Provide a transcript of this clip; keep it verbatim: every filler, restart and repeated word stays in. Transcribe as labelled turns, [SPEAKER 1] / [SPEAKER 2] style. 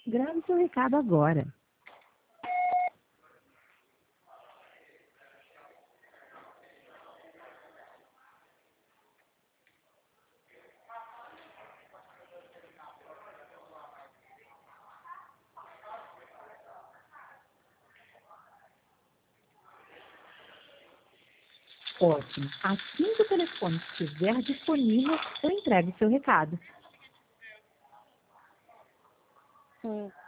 [SPEAKER 1] Grave seu recado agora. Ótimo. Assim que o telefone estiver disponível, eu entrego o seu recado.
[SPEAKER 2] Hum.